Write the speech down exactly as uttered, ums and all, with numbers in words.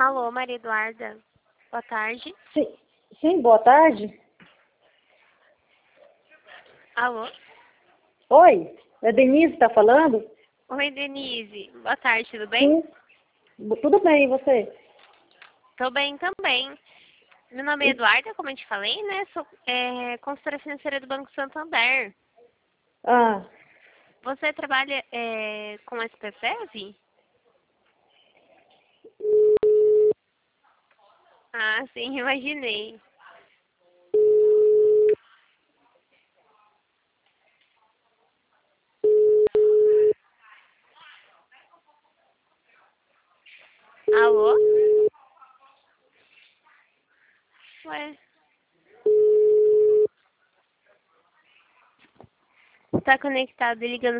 Alô, Maria Eduarda. Boa tarde. Sim, sim, boa tarde. Alô? Oi, é Denise que tá falando? Oi, Denise. Boa tarde, tudo bem? Sim, tudo bem, e você? Tô bem também. Meu nome é Eduarda, como eu te falei, né? Sou é, consultora financeira do Banco Santander. Ah, Você trabalha é, com S P F E V? Ah, sim, imaginei. Alô? Ué? Tá conectado e ligando